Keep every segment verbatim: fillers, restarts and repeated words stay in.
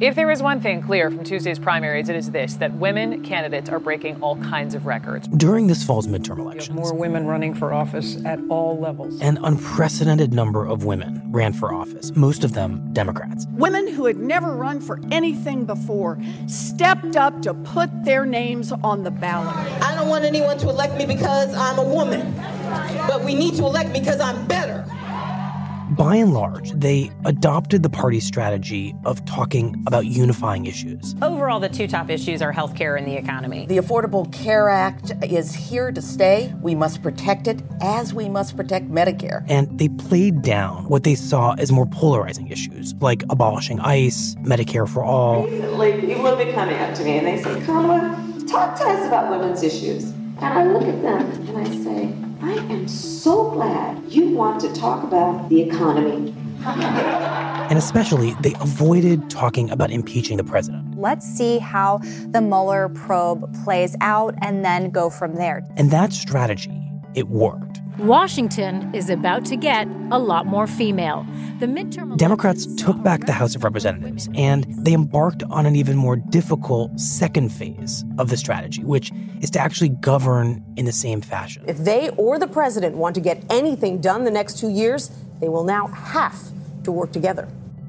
If there is one thing clear from Tuesday's primaries, it is this, that women candidates are breaking all kinds of records. During this fall's midterm elections, you have more women running for office at all levels. An unprecedented number of women ran for office, most of them Democrats. Women who had never run for anything before stepped up to put their names on the ballot. I don't want anyone to elect me because I'm a woman, but we need to elect me because I'm better. By and large, they adopted the party's strategy of talking about unifying issues. Overall, the two top issues are healthcare and the economy. The Affordable Care Act is here to stay. We must protect it as we must protect Medicare. And they played down what they saw as more polarizing issues, like abolishing ICE, Medicare for all. Recently, people have been coming up to me and they say, Kamala, talk to us about women's issues. And I look at them and I say, I am so glad you want to talk about the economy. And especially, they avoided talking about impeaching the president. Let's see how the Mueller probe plays out and then go from there. And that strategy, it worked. Washington is about to get a lot more female. The midterm Democrats took back the House of Representatives, and they embarked on an even more difficult second phase of the strategy, which is to actually govern in the same fashion. If they or the president want to get anything done the next two years, they will now have to work together.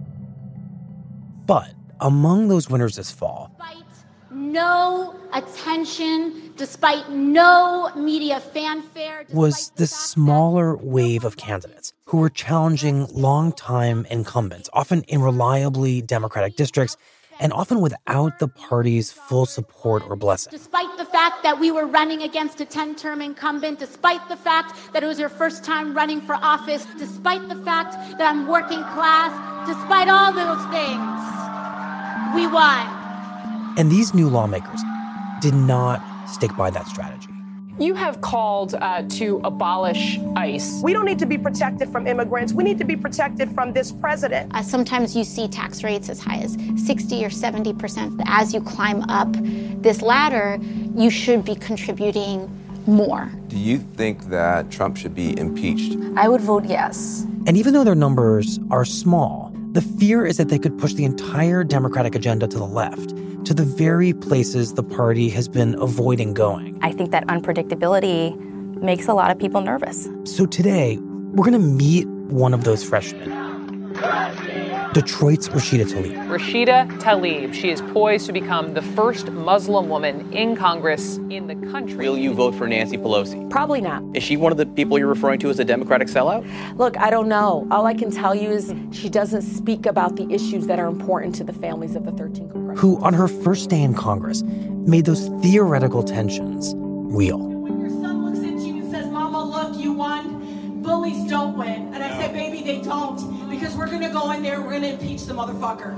But among those winners this fall, no attention, despite no media fanfare, was this smaller wave of candidates who were challenging longtime incumbents, often in reliably Democratic districts, and often without the party's full support or blessing. Despite the fact that we were running against a ten-term incumbent, despite the fact that it was your first time running for office, despite the fact that I'm working class, despite all those things, we won. And these new lawmakers did not stick by that strategy. You have called uh, to abolish ICE. We don't need to be protected from immigrants. We need to be protected from this president. Uh, sometimes you see tax rates as high as sixty or seventy percent. As you climb up this ladder, you should be contributing more. Do you think that Trump should be impeached? I would vote yes. And even though their numbers are small, the fear is that they could push the entire Democratic agenda to the left, to the very places the party has been avoiding going. I think that unpredictability makes a lot of people nervous. So today, we're going to meet one of those freshmen. Detroit's Rashida Tlaib. Rashida Tlaib. She is poised to become the first Muslim woman in Congress in the country. Will you vote for Nancy Pelosi? Probably not. Is she one of the people you're referring to as a Democratic sellout? Look, I don't know. All I can tell you is she doesn't speak about the issues that are important to the families of the thirteen congressional. Who, on her first day in Congress, made those theoretical tensions real. When your son looks at you and says, Mama, look, you won, bullies don't win. And I say, baby, they don't. Because we're going to go in there and we're going to impeach the motherfucker.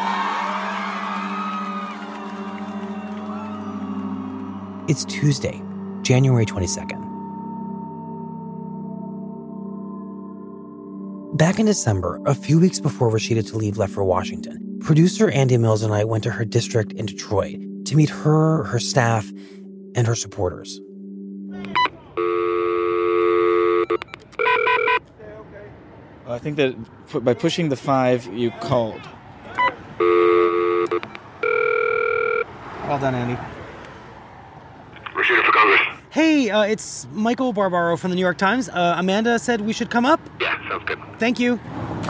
It's Tuesday, January twenty-second. Back in December, a few weeks before Rashida Tlaib left for Washington, producer Andy Mills and I went to her district in Detroit to meet her, her staff, and her supporters. I think that by pushing the five, you called. Well done, Andy. Rashida for Congress. Hey, uh, it's Michael Barbaro from the New York Times. Uh, Amanda said we should come up. Yeah, sounds good. Thank you.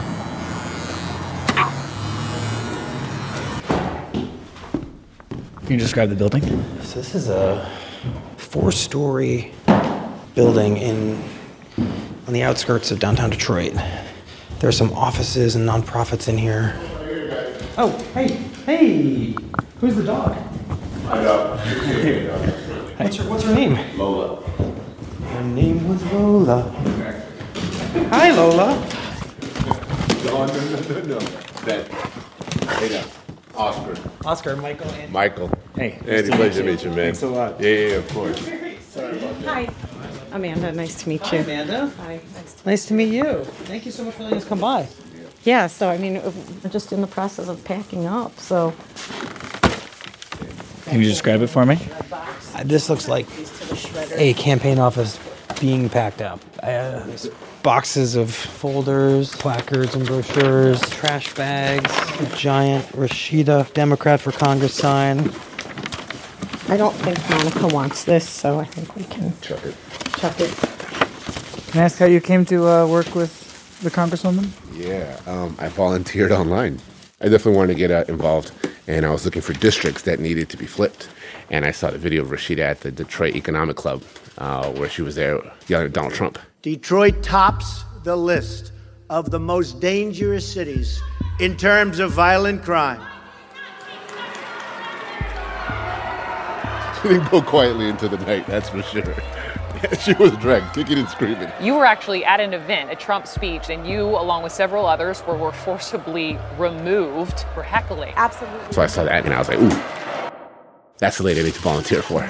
Can you describe the building? So this is a four-story building in on the outskirts of downtown Detroit. There are some offices and nonprofits in here. Oh, hey, hey, who's the dog? I know. What's her, what's her name? Lola. Her name was Lola. Hi, Lola. No, no, no, no, no. That, hey, now, Oscar. Oscar, Michael, and... Michael. Hey. Andy, pleasure to meet you, man. Thanks a lot. Yeah, yeah, of course. Sorry about that. Hi. Amanda, nice to meet you. Hi, Amanda. Hi. Nice to, nice to meet you. Thank you so much for letting us come by. Yeah, so, I mean, we're just in the process of packing up, so... Can you describe it for me? Uh, this looks like a campaign office being packed up. Uh, boxes of folders, placards and brochures, trash bags, a giant Rashida Democrat for Congress sign. I don't think Monica wants this, so I think we can chuck it. Chuck it. Can I ask how you came to uh, work with the Congresswoman? Yeah, um, I volunteered online. I definitely wanted to get uh, involved, and I was looking for districts that needed to be flipped. And I saw the video of Rashida at the Detroit Economic Club, uh, where she was there yelling at Donald Trump. Detroit tops the list of the most dangerous cities in terms of violent crime. She didn't go quietly into the night, that's for sure. She was dragged, kicking and screaming. You were actually at an event, a Trump speech, and you, along with several others, were, were forcibly removed for heckling. Absolutely. So I saw that and I was like, ooh, that's the lady I need to volunteer for.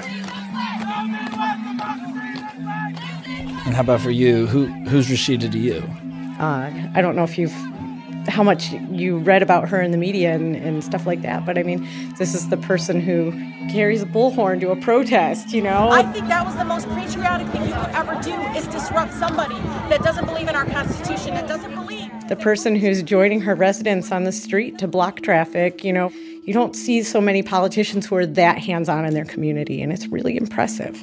And how about for you? Who Who's Rashida to you? Uh, I don't know if you've, how much you read about her in the media and, and stuff like that, but I mean, this is the person who carries a bullhorn to a protest, you know? I think that was the most patriotic thing you could ever do, is disrupt somebody that doesn't believe in our Constitution, that doesn't believe. The person who's joining her residents on the street to block traffic, you know, you don't see so many politicians who are that hands-on in their community, and it's really impressive.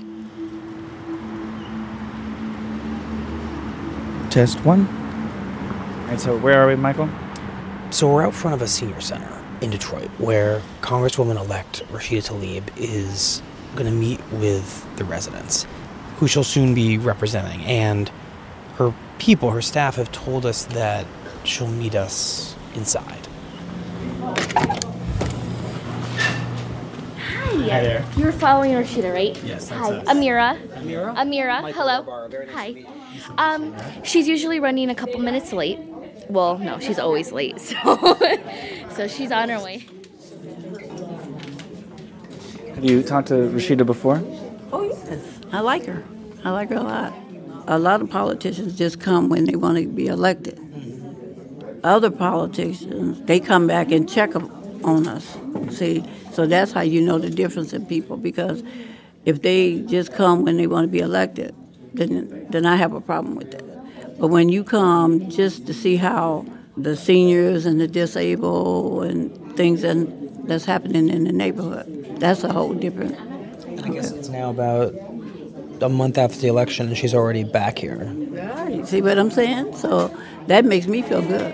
Test one. All right, so where are we, Michael? So we're out front of a senior center in Detroit where Congresswoman-elect Rashida Tlaib is going to meet with the residents, who she'll soon be representing. And her people, her staff, have told us that she'll meet us inside. Hi there. You're following Rashida, right? Yes, that's Hi, us. Amira. Amira? Amira, Michael hello. Barr, very nice Hi. to meet you. Um, she's usually running a couple minutes late. Well, no, she's always late, so so she's on her way. Have you talked to Rashida before? Oh, yes. I like her. I like her a lot. A lot of politicians just come when they want to be elected. Other politicians, they come back and check on us. See, so that's how you know the difference in people, because if they just come when they want to be elected, then then I have a problem with that. But when you come just to see how the seniors and the disabled and things and that's happening in the neighborhood, that's a whole different. I guess it's now about a month after the election, and she's already back here. Right. See what I'm saying? So that makes me feel good.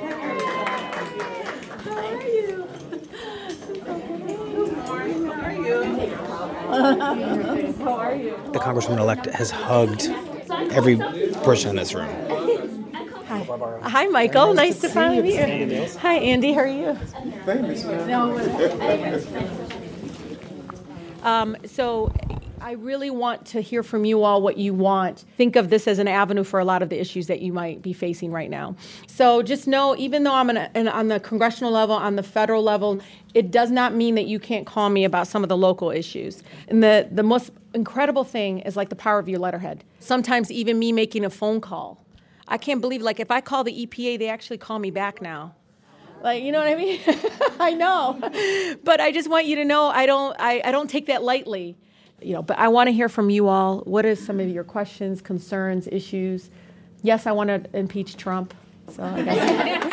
How are you? The Congresswoman-elect has hugged every person in this room. Hi. Hi, Michael. Nice to finally meet you. Hi, Andy. How are you? Famous. Um, so I really want to hear from you all what you want. Think of this as an avenue for a lot of the issues that you might be facing right now. So just know, even though I'm in a, in, on the congressional level, on the federal level, it does not mean that you can't call me about some of the local issues. And the, the most incredible thing is like the power of your letterhead. Sometimes even me making a phone call. I can't believe, like, if I call the E P A, they actually call me back now. Like, you know what I mean? I know. But I just want you to know I don't I, I don't take that lightly. You know, but I want to hear from you all. What are some of your questions, concerns, issues? Yes, I want to impeach Trump. So I guess.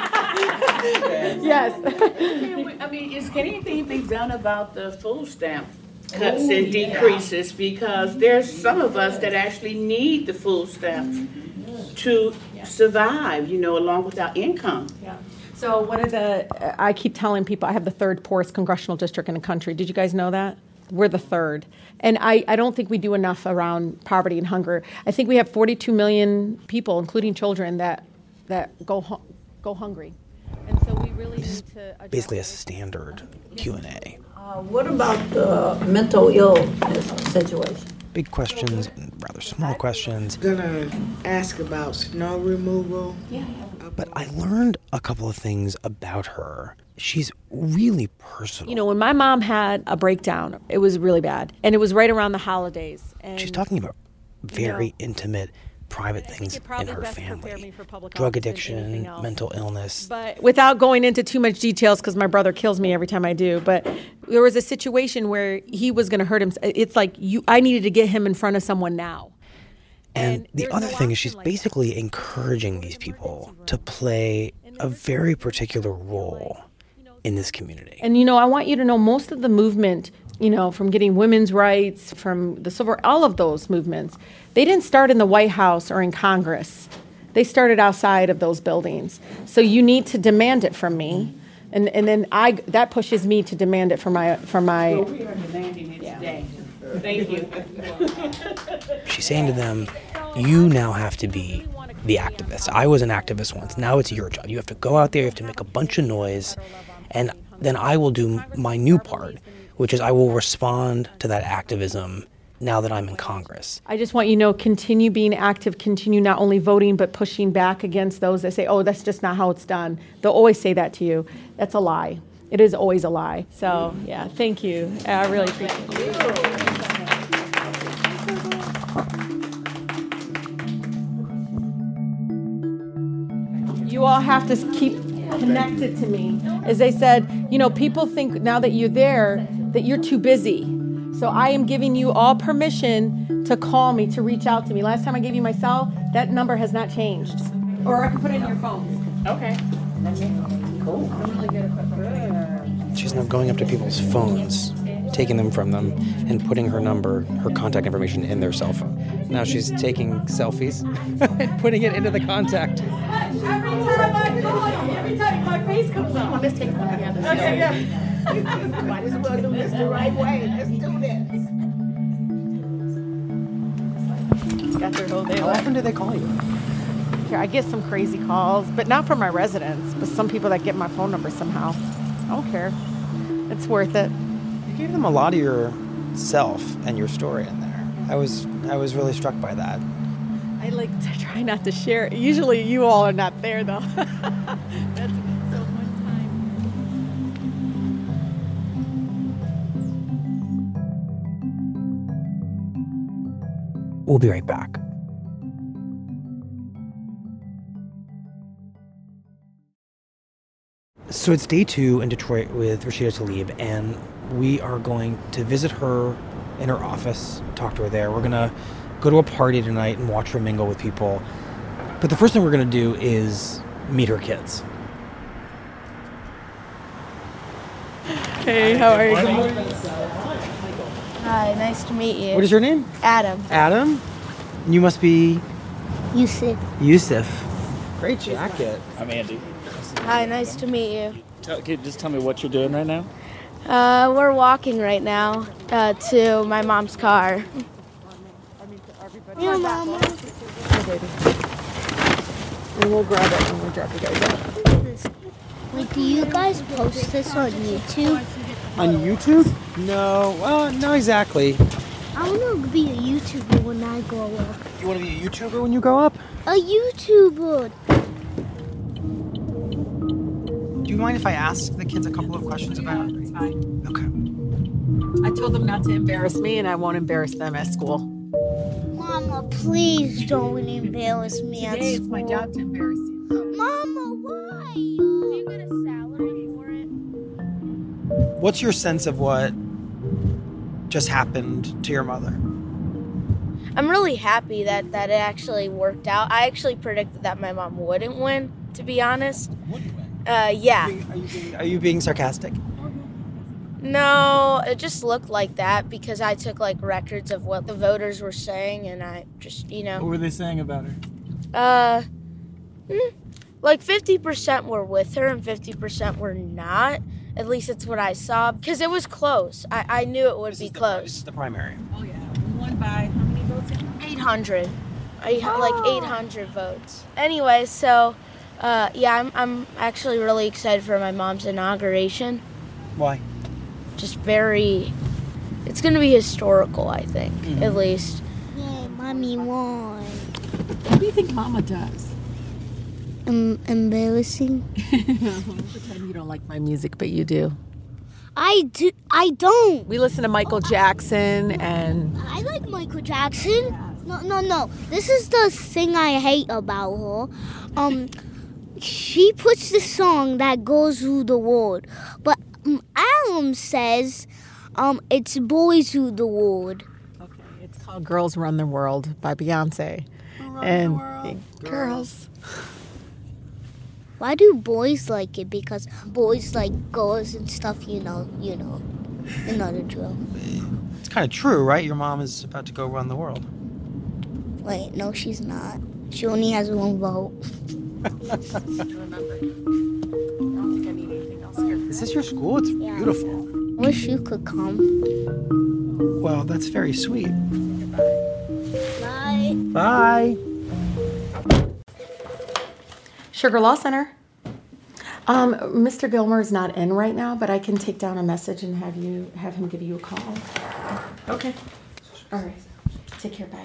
Yes. I mean, is can anything be done about the food stamp cuts and decreases? Because there's some of us that actually need the food stamps to survive, you know, along with our income. Yeah. So one of the, I keep telling people I have the third poorest congressional district in the country. Did you guys know that? We're the third. And I, I don't think we do enough around poverty and hunger. I think we have forty-two million people, including children, that that go hu- go hungry. And so we really need to address Basically a standard Q and A. Uh, what about the mental illness situation? Big questions, rather small questions. Gonna ask about snow removal. Yeah. But I learned a couple of things about her. She's really personal. You know, when my mom had a breakdown, it was really bad. And it was right around the holidays. And she's talking about very you know, intimate, private things in her family. Drug Drug addiction, mental illness. But without going into too much details, because my brother kills me every time I do, but there was a situation where he was going to hurt him. It's like you, I needed to get him in front of someone now. And the other thing is she's basically encouraging these people to play a very particular role in this community. And, you know, I want you to know most of the movement, you know, from getting women's rights, from the civil, all of those movements, they didn't start in the White House or in Congress. They started outside of those buildings. So you need to demand it from me. And and then I that pushes me to demand it for my for my Well, we are demanding it today. Thank you. She's saying to them, you now have to be the activist. I was an activist once. Now it's your job. You have to go out there, you have to make a bunch of noise, and then I will do my new part, which is I will respond to that activism now that I'm in Congress. I just want you to know, continue being active, continue not only voting, but pushing back against those that say, oh, that's just not how it's done. They'll always say that to you. That's a lie. It is always a lie. So, yeah, thank you. I really appreciate it. You all have to keep connected to me. As they said, you know, people think now that you're there that you're too busy. So I am giving you all permission to call me, to reach out to me. Last time I gave you my cell, that number has not changed. Or I can put it in your phone. Okay. Cool. I'm really good at She's now going up to people's phones, taking them from them, and putting her number, her contact information in their cell phone. Now she's taking selfies and putting it into the contact. Every time I call you, every time my face comes up. Let's take one together. Okay, yeah. Might as well do this the right way. Let's do this. Got their whole day. How often do they call you? Here, I get some crazy calls, but not from my residents, but some people that get my phone number somehow. I don't care. It's worth it. You gave them a lot of yourself and your story in there. I was I was really struck by that. I like to try not to share it. Usually you all are not there though. That's so one time. We'll be right back. So it's day two in Detroit with Rashida Tlaib, and we are going to visit her in her office, talk to her there. We're going to go to a party tonight and watch her mingle with people. But the first thing we're going to do is meet her kids. Hey, how are you? Hi, nice to meet you. What is your name? Adam. Adam? You must be... Yusuf. Yusuf. Great jacket. I'm Andy. Hi, nice to meet you. Tell, can you just tell me what you're doing right now? Uh, we're walking right now uh, to my mom's car. Yeah, Mama. Hi, baby. And we'll grab it when we drop you guys off. Wait, do you guys post this on YouTube? On YouTube? No, well, not exactly. I want to be a YouTuber when I grow up. You want to be a YouTuber when you grow up? A YouTuber. Do you mind if I ask the kids a couple of questions about it? It's fine. Okay. I told them not to embarrass me, and I won't embarrass them at school. Mama, please don't embarrass me Today at school. it's my job to embarrass you. Mama, why? Do you get a salary for it? What's your sense of what just happened to your mother? I'm really happy that, that it actually worked out. I actually predicted that my mom wouldn't win, to be honest. Wouldn't win? Uh, yeah. Are you, are, you being, are you being sarcastic? No, it just looked like that because I took like records of what the voters were saying, and I just, you know. What were they saying about her? Uh, hmm, like fifty percent were with her and fifty percent were not. At least it's what I saw because it was close. I, I knew it would This be is the, close. This is the primary. Oh, yeah. We won by how many votes? eight hundred. I had like eight hundred votes. Anyway, so uh, yeah, I'm I'm actually really excited for my mom's inauguration. Why? Just very, it's gonna be historical, I think, mm-hmm. at least. Yeah, mommy won. What do you think Mama does? Um, embarrassing. Pretend you don't like my music, but you do. I do. I don't. We listen to Michael Jackson and. I like Michael Jackson. No, no, no. This is the thing I hate about her. Um, she puts the song that goes through the world, but um, Adam says, um, it's boys through the world. Okay, it's called Girls Run the World by Beyonce. Run and the world, girls. Why do boys like it? Because boys like girls and stuff, you know, you know. You know the drill. It's kind of true, right? Your mom is about to go run the world. Wait, no, she's not. She only has one vote. Is this your school? It's Yeah. beautiful. I wish you could come. Well, that's very sweet. Bye. Bye. Sugar Law Center. Um, Mister Gilmer is not in right now, but I can take down a message and have you have him give you a call. Okay. All right. Take care.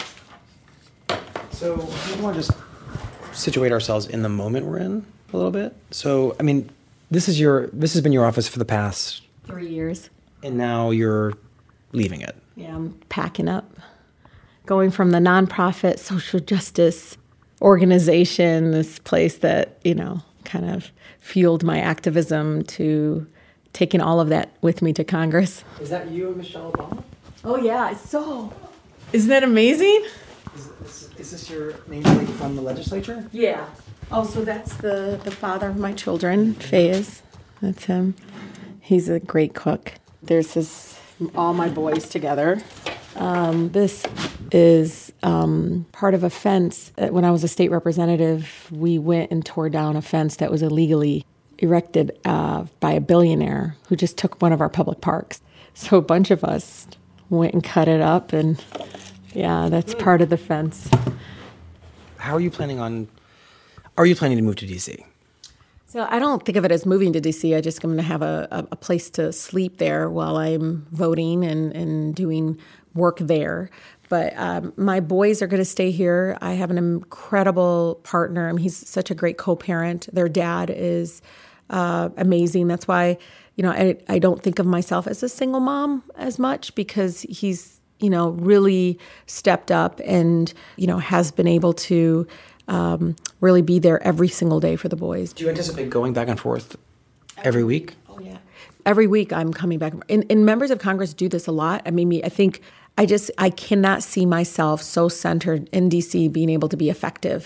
Bye. So we want to just situate ourselves in the moment we're in a little bit. So, I mean, this is your this has been your office for the past Three years. and now you're leaving it. Yeah, I'm packing up. Going from the nonprofit social justice organization, this place that, you know, kind of fueled my activism, to taking all of that with me to Congress. Is that you and Michelle Obama? Oh, yeah, I saw. Isn't that amazing? Is, is, is this your namesake from the legislature? Yeah. Oh, so that's the, the father of my children, Fayez. That's him. He's a great cook. There's his, all my boys together. Um, this is um, part of a fence. When I was a state representative, we went and tore down a fence that was illegally erected uh, by a billionaire who just took one of our public parks. So a bunch of us went and cut it up, and yeah, that's part of the fence. How are you planning on, are you planning to move to D C? So I don't think of it as moving to D C. I just am going to have a, a, a place to sleep there while I'm voting and, and doing work there. But um, my boys are going to stay here. I have an incredible partner. I mean, he's such a great co-parent. Their dad is uh, amazing. That's why, you know, I, I don't think of myself as a single mom as much, because he's, you know, really stepped up and, you know, has been able to um, really be there every single day for the boys. Do you anticipate going back and forth every week? Oh, yeah. Every week I'm coming back. And, and members of Congress do this a lot. I mean, I think I just, I cannot see myself so centered in D C being able to be effective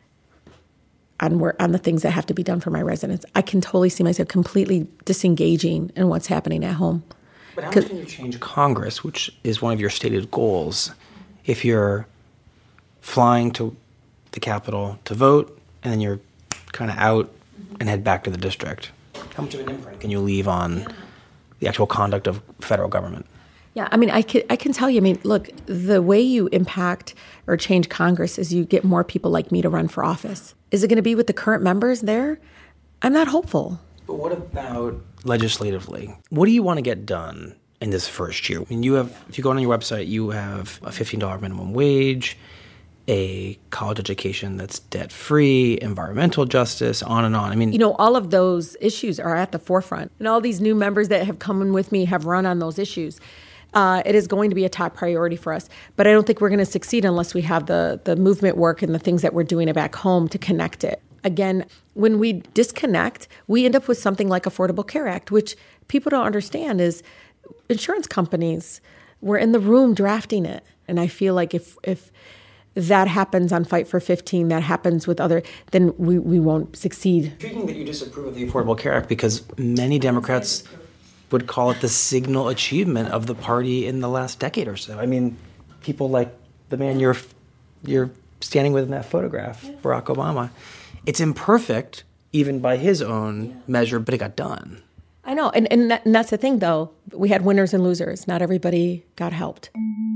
on where, on the things that have to be done for my residents. I can totally see myself completely disengaging in what's happening at home. But how much can you change Congress, which is one of your stated goals, if you're flying to the Capitol to vote and then you're kind of out and head back to the district? How much of an imprint can you leave on the actual conduct of federal government? Yeah, I mean, I can, I can tell you, I mean, look, the way you impact or change Congress is you get more people like me to run for office. Is it going to be with the current members there? I'm not hopeful. But what about legislatively? What do you want to get done in this first year? I mean, you have, if you go on your website, you have a fifteen dollars minimum wage, a college education that's debt-free, environmental justice, on and on. I mean, you know, all of those issues are at the forefront. And all these new members that have come in with me have run on those issues. Uh, it is going to be a top priority for us. But I don't think we're going to succeed unless we have the, the movement work and the things that we're doing back home to connect it. Again, when we disconnect, we end up with something like Affordable Care Act, which people don't understand is insurance companies were in the room drafting it. And I feel like if if that happens on Fight for fifteen, that happens with other, then we, we won't succeed. Intriguing that you disapprove of the Affordable Care Act, because many Democrats would call it the signal achievement of the party in the last decade or so. I mean, people like the man you're you're standing with in that photograph, Barack Obama. It's imperfect, even by his own measure, but it got done. I know, and, and, that, and that's the thing, though. We had winners and losers. Not everybody got helped.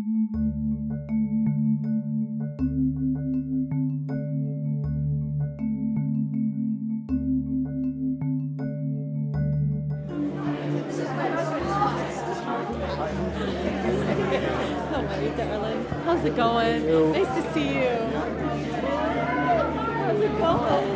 How's it going? Nice to see you. How's it going?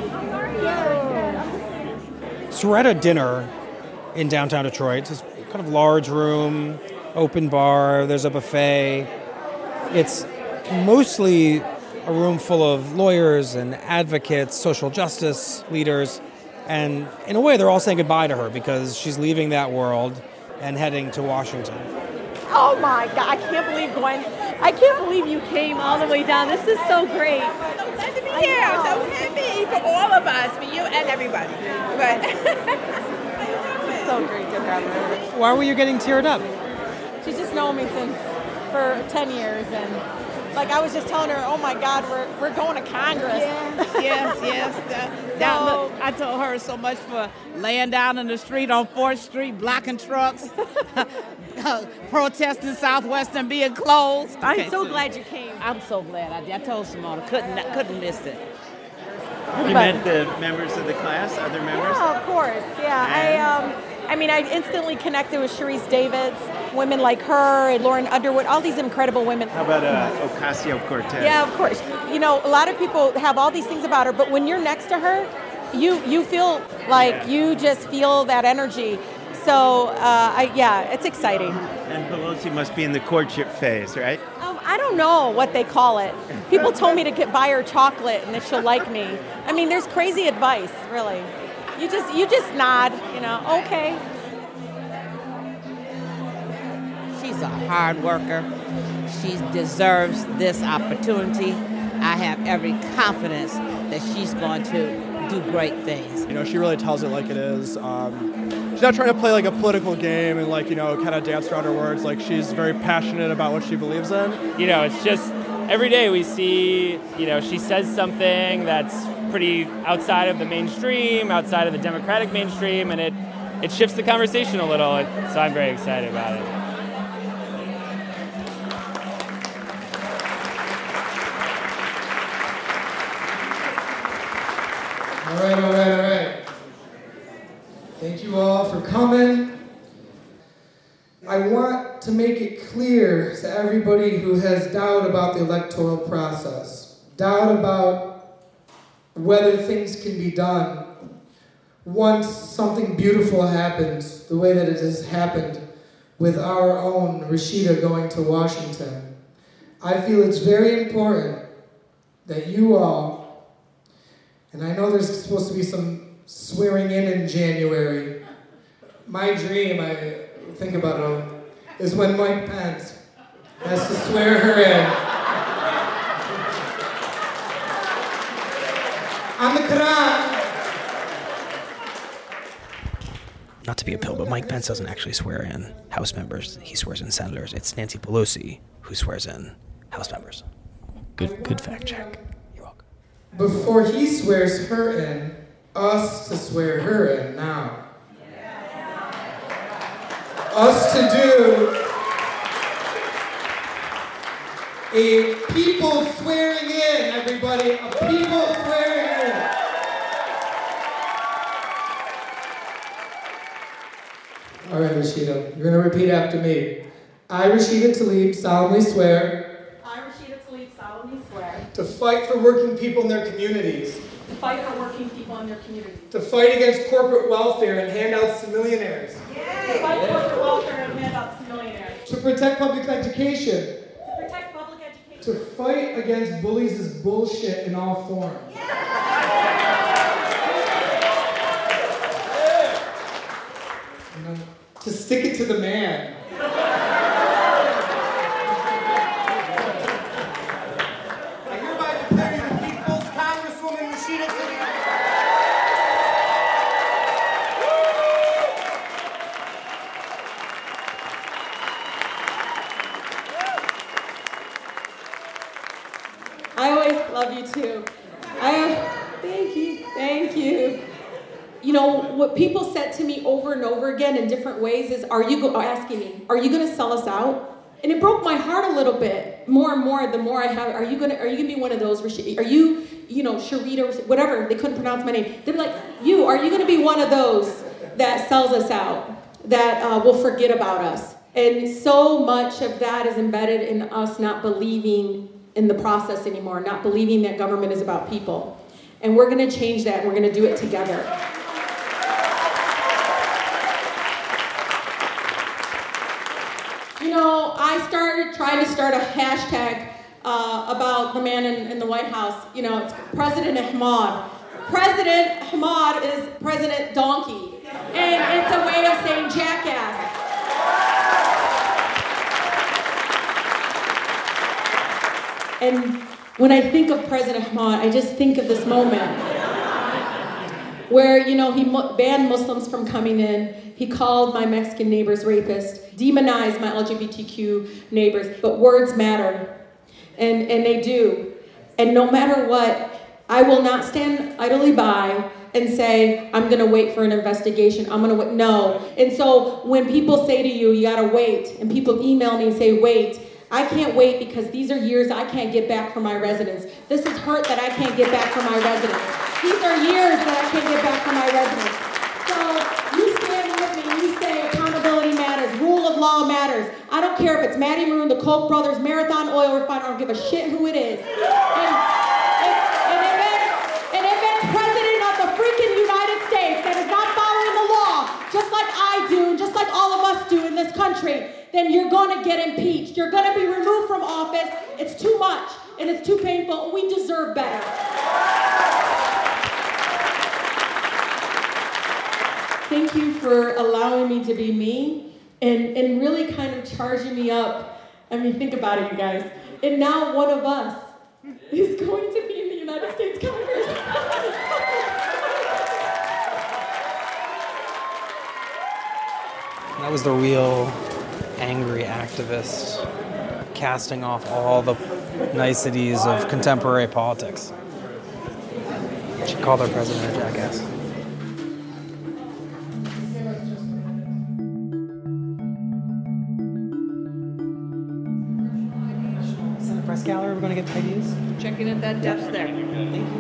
So we're at a dinner in downtown Detroit. It's this kind of large room, open bar, there's a buffet. It's mostly a room full of lawyers and advocates, social justice leaders, and in a way they're all saying goodbye to her because she's leaving that world and heading to Washington. Oh my God, I can't believe Gwen, I can't believe you came all the way down. This is so great. I'm so glad to be here. I'm so happy for all of us, for you and everybody. But it's so great to have her. Why were you getting teared up? She's just known me since for ten years, and like I was just telling her, oh my God, we're we're going to Congress. Yes, yes, yes. That, that, look, I told her so much for laying down in the street on fourth street, blocking trucks, protesting Southwestern being closed. I'm Okay, so glad you came. I'm so glad. I, I told Simone, couldn't couldn't miss it. You met the members of the class, other members? Yeah, of course. Yeah, I um, I mean, I instantly connected with Sharice Davids, women like her, and Lauren Underwood, all these incredible women. How about uh, Ocasio-Cortez? Yeah, of course. You know, a lot of people have all these things about her, but when you're next to her, you you feel like Yeah. you just feel that energy. So, uh, I, yeah, it's exciting. And Pelosi must be in the courtship phase, right? Um, I don't know what they call it. People told me to get buy her chocolate and that she'll like me. I mean, there's crazy advice, really. You just you just nod, you know, okay. She's a hard worker. She deserves this opportunity. I have every confidence that she's going to do great things. You know, she really tells it like it is. Um, she's not trying to play like a political game and like, you know, kind of dance around her words. Like she's very passionate about what she believes in. You know, it's just every day we see, you know, she says something that's pretty outside of the mainstream, outside of the Democratic mainstream, and it, it shifts the conversation a little. So I'm very excited about it. All right, all right, all right. Thank you all for coming. I want to make it clear to everybody who has doubt about the electoral process, doubt about whether things can be done once something beautiful happens, the way that it has happened with our own Rashida going to Washington. I feel it's very important that you all, and I know there's supposed to be some swearing in in January. My dream, I think about it, is when Mike Pence has to swear her in. On the Quran. Not to be a pill, but Mike Pence doesn't actually swear in House members. He swears in senators. It's Nancy Pelosi who swears in House members. Good, good fact check. Before he swears her in, us to swear her in now. Us to do a people swearing in, everybody, a people swearing in. All right, Rashida, you're gonna repeat after me. I, Rashida Tlaib, solemnly swear I, Rashida Tlaib, solemnly swear to fight for working people in their communities, to fight for working people in their communities, to fight against corporate welfare and handouts to millionaires, to fight for corporate welfare and handouts to millionaires, to protect public education, to protect public education, to fight against bullies is bullshit in all forms. You know, to stick it to the man. I hereby declare you the People's Congresswoman Rashida Tlaib. I always love you too. I thank you, thank you. You know, what people said to me over and over again in different ways is, are you go- asking me, are you going to sell us out? And it broke my heart a little bit, more and more, the more I have, are you going to, are you going to be one of those, are you, you know, Sharita, whatever, they couldn't pronounce my name. They're like, you, are you going to be one of those that sells us out, that uh, will forget about us? And so much of that is embedded in us not believing in the process anymore, not believing that government is about people. And we're going to change that, and we're going to do it together. You know, I started trying to start a hashtag uh, about the man in, in the White House. You know, it's President Ahmad. President Ahmad is President Donkey. And it's a way of saying jackass. And when I think of President Hamad, I just think of this moment where, you know, he mu- banned Muslims from coming in. He called my Mexican neighbors rapists, demonized my L G B T Q neighbors, but words matter, and, and they do. And no matter what, I will not stand idly by and say, I'm gonna wait for an investigation, I'm gonna wait, no. And so when people say to you, you gotta wait, and people email me and say, wait, I can't wait because these are years I can't get back from my residents. This is hurt that I can't get back from my residents. These are years that I can't get back from my residents. So you stand with me, you say accountability matters, rule of law matters. I don't care if it's Matty Maroon, the Koch brothers, Marathon Oil Refiner, I don't give a shit who it is. And, and, and, if it's, and if it's President of the freaking United States that is not following the law, just like I do, just like all of us do in this country, then you're gonna get impeached. You're gonna be removed from office. It's too much, and it's too painful, and we deserve better. Thank you for allowing me to be me, and, and really kind of charging me up. I mean, think about it, you guys. And now one of us is going to be in the United States Congress. That was the real angry activist casting off all the niceties of contemporary politics. She called her president a jackass. Senate press gallery, we're going to get ideas. Checking at that desk there. Thank you.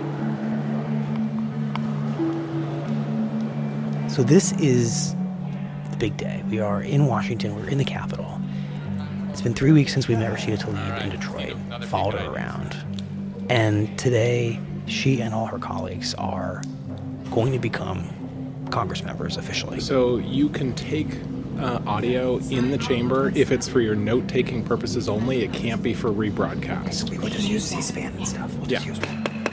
So this is the big day. We are in Washington. We're in the Capitol. It's been three weeks since we met Rashida Tlaib right. in Detroit, followed her around. And today, she and all her colleagues are going to become Congress members officially. So you can take uh, audio in the chamber if it's for your note-taking purposes only. It can't be for rebroadcast. We'll just use C-SPAN and stuff. We'll yeah. just use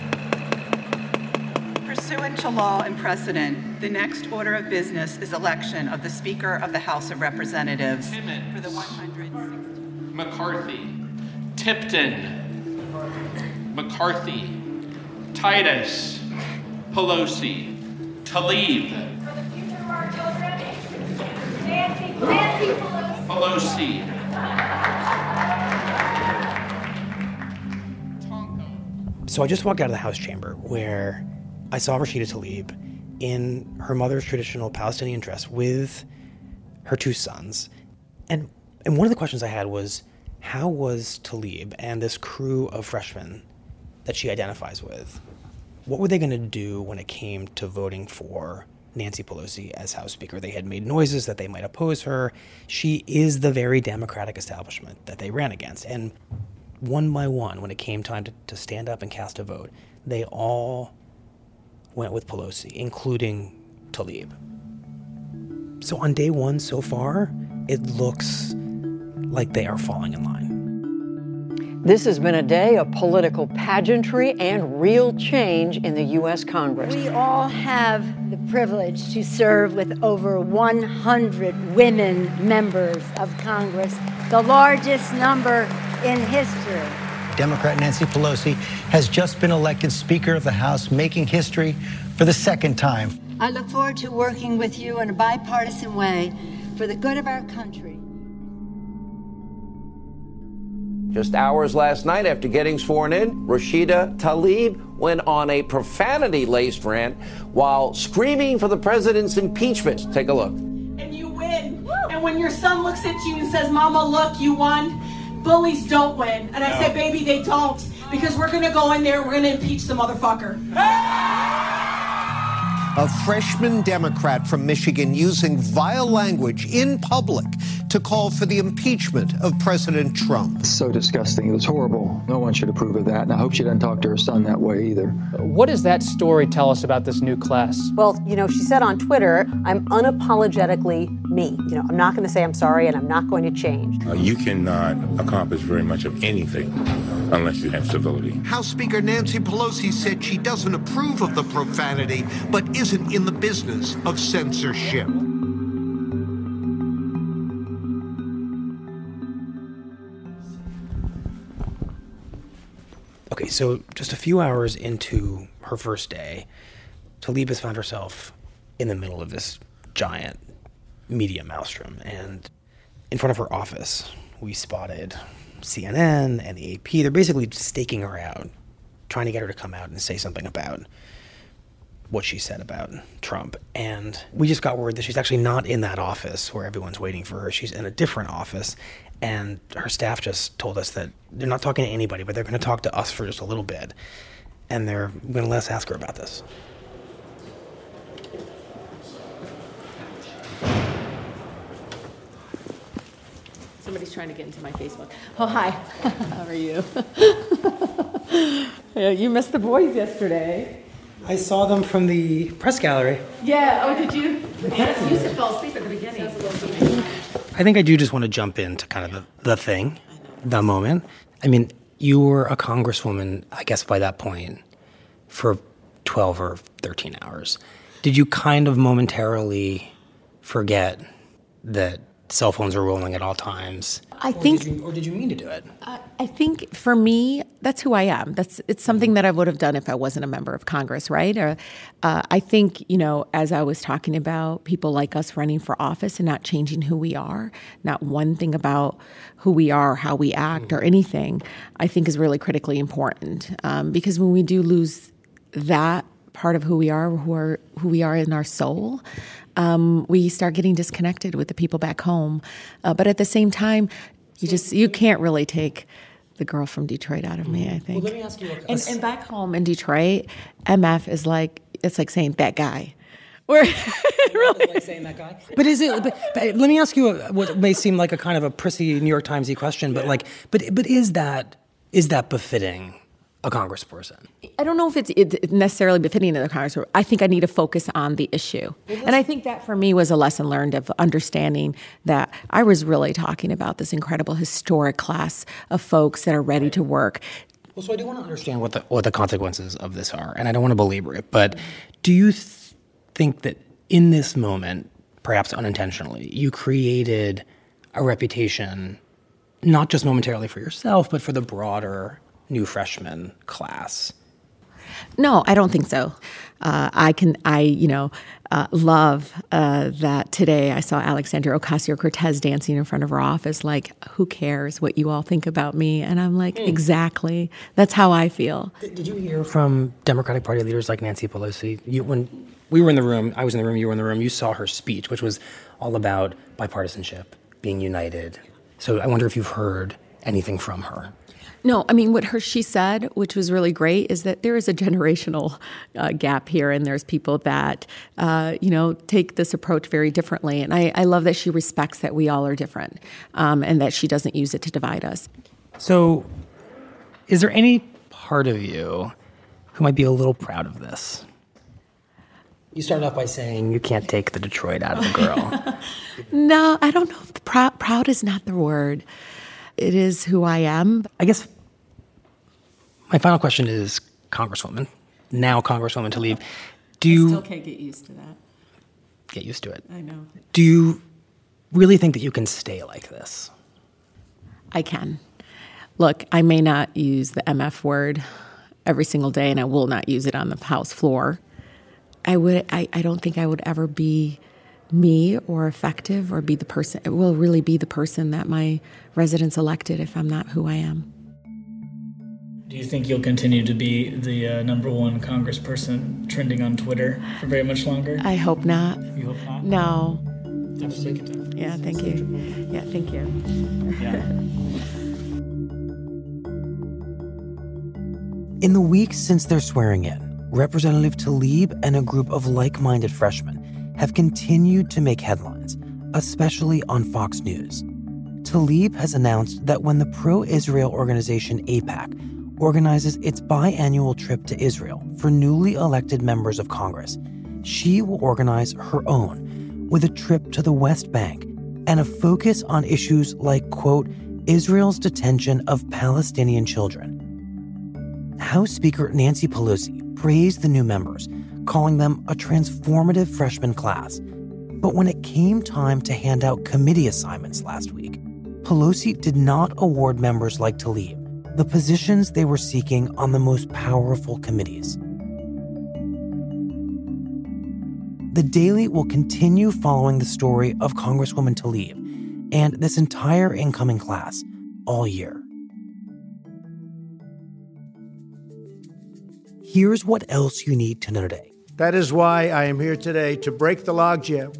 Pursuant to law and precedent, the next order of business is election of the Speaker of the House of Representatives Timmons, for the one hundred sixty. McCarthy, Tipton, McCarthy, Titus, Pelosi, Tlaib, For the future of our children, Nancy, Nancy Pelosi. Pelosi. So I just walked out of the House chamber where I saw Rashida Tlaib in her mother's traditional Palestinian dress with her two sons. And and one of the questions I had was, how was Tlaib and this crew of freshmen that she identifies with, what were they going to do when it came to voting for Nancy Pelosi as House Speaker? They had made noises that they might oppose her. She is the very Democratic establishment that they ran against. And one by one, when it came time to, to stand up and cast a vote, they all went with Pelosi, including Tlaib. So on day one so far, it looks like they are falling in line. This has been a day of political pageantry and real change in the U S Congress. We all have the privilege to serve with over one hundred women members of Congress, the largest number in history. Democrat Nancy Pelosi has just been elected Speaker of the House, making history for the second time. I look forward to working with you in a bipartisan way for the good of our country. Just hours last night after getting sworn in, Rashida Tlaib went on a profanity-laced rant while screaming for the president's impeachment. Take a look. And you win. Woo. And when your son looks at you and says, Mama, look, you won, bullies don't win. And I no. say, baby, they don't. Because we're going to go in there, we're going to impeach the motherfucker. A freshman Democrat from Michigan using vile language in public to call for the impeachment of President Trump. It's so disgusting. It was horrible. No one should approve of that. And I hope she doesn't talk to her son that way either. What does that story tell us about this new class? Well, you know, she said on Twitter, I'm unapologetically me. You know, I'm not going to say I'm sorry and I'm not going to change. Uh, you cannot accomplish very much of anything unless you have civility. House Speaker Nancy Pelosi said she doesn't approve of the profanity, but isn't in the business of censorship. Okay, so just a few hours into her first day, Tlaib has found herself in the middle of this giant media maelstrom. And in front of her office, we spotted C N N and the A P. They're basically staking her out, trying to get her to come out and say something about what she said about Trump. And we just got word that she's actually not in that office where everyone's waiting for her. She's in a different office. And her staff just told us that they're not talking to anybody, but they're going to talk to us for just a little bit. And they're going to let us ask her about this. Somebody's trying to get into my Facebook. Oh, hi. How are you? Yeah, you missed the boys yesterday. I saw them from the press gallery. Yeah, oh, did you? Yeah. You said fell asleep at the beginning. I think I do just want to jump into kind of the, the thing, the moment. I mean, you were a congresswoman, I guess by that point, for twelve or thirteen hours. Did you kind of momentarily forget that cell phones are rolling at all times? I or think, did you, or did you mean to do it? I, I think for me, that's who I am. That's it's something that I would have done if I wasn't a member of Congress, right? Or, uh, I think, you know, as I was talking about people like us running for office and not changing who we are, not one thing about who we are, how we act, mm. or anything, I think is really critically important. Um, because when we do lose that part of who we are, who are who we are in our soul, um, we start getting disconnected with the people back home. Uh, but at the same time, you just you can't really take the girl from Detroit out of me, I think. Well, let me ask you a, and, and back home in Detroit, M F is like it's like saying that guy. We're really like saying that guy. But is it? But, but let me ask you a, what may seem like a kind of a prissy New York Timesy question, but like, but but is that is that befitting a congressperson? I don't know if it's, it's necessarily befitting of the congressperson. I think I need to focus on the issue. And I think that for me was a lesson learned of understanding that I was really talking about this incredible historic class of folks that are ready to work. Well, so I do want to understand what the what the consequences of this are, and I don't want to belabor it, but do you th- think that in this moment, perhaps unintentionally, you created a reputation, not just momentarily for yourself, but for the broader new freshman class? No, I don't think so. Uh, I can, I, you know, uh, love uh, that today I saw Alexandria Ocasio-Cortez dancing in front of her office, like, who cares what you all think about me? And I'm like, mm. exactly. That's how I feel. Did you hear from Democratic Party leaders like Nancy Pelosi? You, when we were in the room, I was in the room, you were in the room, you saw her speech, which was all about bipartisanship, being united. So I wonder if you've heard anything from her. No, I mean, what her she said, which was really great, is that there is a generational uh, gap here, and there's people that, uh, you know, take this approach very differently. And I, I love that she respects that we all are different, um, and that she doesn't use it to divide us. So is there any part of you who might be a little proud of this? You started off by saying you can't take the Detroit out of the girl. No, I don't know if the prou- proud is not the word. It is who I am. I guess my final question is, Congresswoman, now Congresswoman Tlaib, do you... I still can't get used to that. Get used to it. I know. Do you really think that you can stay like this? I can. Look, I may not use the M F word every single day, and I will not use it on the House floor. I would. I, I don't think I would ever be me or effective or be the person, it will really be the person that my residents elected if I'm not who I am. Do you think you'll continue to be the uh, number one congressperson trending on Twitter for very much longer? I hope not. You hope not? No. Absolutely. Yeah, thank you. Yeah, thank you. Yeah. In the weeks since their swearing in, Representative Tlaib and a group of like-minded freshmen have continued to make headlines, especially on Fox News. Tlaib has announced that when the pro-Israel organization AIPAC organizes its biannual trip to Israel for newly elected members of Congress, she will organize her own with a trip to the West Bank and a focus on issues like, quote, Israel's detention of Palestinian children. House Speaker Nancy Pelosi praised the new members, calling them a transformative freshman class. But when it came time to hand out committee assignments last week, Pelosi did not award members like Tlaib the positions they were seeking on the most powerful committees. The Daily will continue following the story of Congresswoman Tlaib and this entire incoming class all year. Here's what else you need to know today. That is why I am here today to break the logjam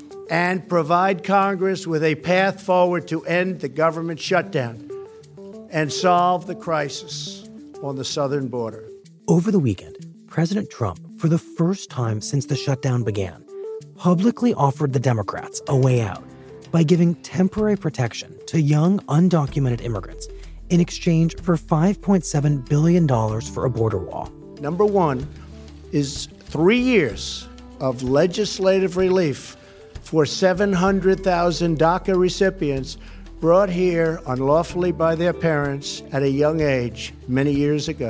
and provide Congress with a path forward to end the government shutdown and solve the crisis on the southern border. Over the weekend, President Trump, for the first time since the shutdown began, publicly offered the Democrats a way out by giving temporary protection to young, undocumented immigrants in exchange for five point seven billion dollars for a border wall. Number one is three years of legislative relief for seven hundred thousand DACA recipients brought here unlawfully by their parents at a young age many years ago.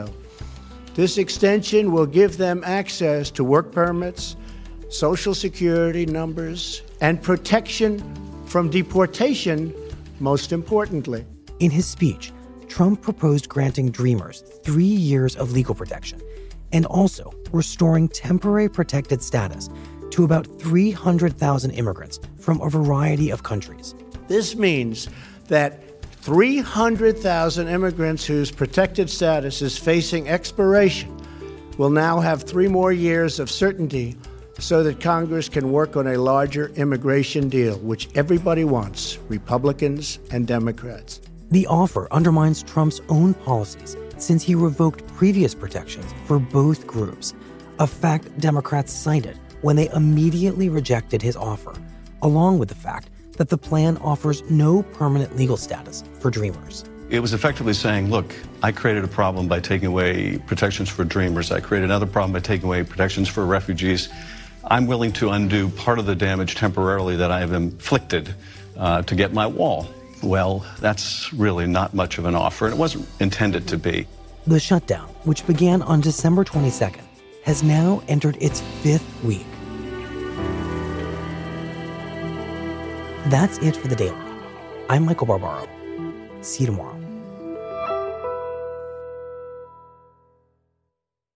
This extension will give them access to work permits, Social Security numbers, and protection from deportation, most importantly. In his speech, Trump proposed granting Dreamers three years of legal protection and also restoring temporary protected status to about three hundred thousand immigrants from a variety of countries. This means that three hundred thousand immigrants whose protected status is facing expiration will now have three more years of certainty so that Congress can work on a larger immigration deal, which everybody wants, Republicans and Democrats. The offer undermines Trump's own policies since he revoked previous protections for both groups, a fact Democrats cited when they immediately rejected his offer, along with the fact that the plan offers no permanent legal status for Dreamers. It was effectively saying, look, I created a problem by taking away protections for Dreamers. I created another problem by taking away protections for refugees. I'm willing to undo part of the damage temporarily that I have inflicted uh, to get my wall. Well, that's really not much of an offer, and it wasn't intended to be. The shutdown, which began on December twenty-second, has now entered its fifth week. That's it for The Daily. I'm Michael Barbaro. See you tomorrow.